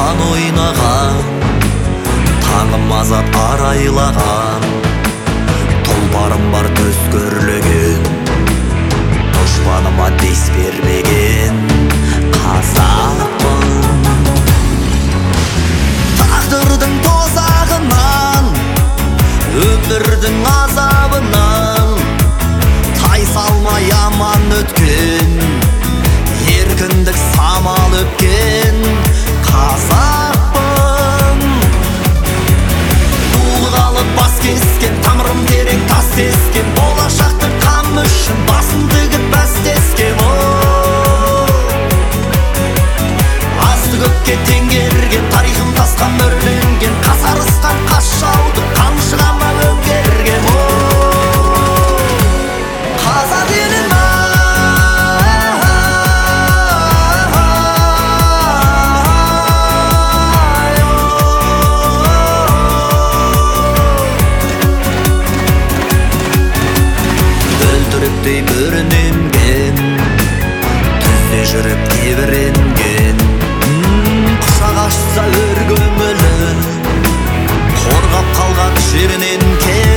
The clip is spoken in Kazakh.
сан ойнаған, таңым азат арайлаған, тұлпарым бар төс көрлеген, дұшпаныма дес бермеген қазақпын. Тағдырдың тозағынан, өмірдің азабынан тайсалмай аман өткен, еркіндік самал өпкен қазақпын. Булғалы бас кескен, тамырым терең тас тескен, болашақты қам үшін басын тігіп бәстескен. Азды көкке теңгерген, тарихым тасқа мөрленген, қасарысқан қас жауды қамшығама өңгерген. Қазақ елім бөлтіріктей бөріненген, түзде жүріп тебіренген, құшақ ашса өр көңілі, қорғап қалған жерінен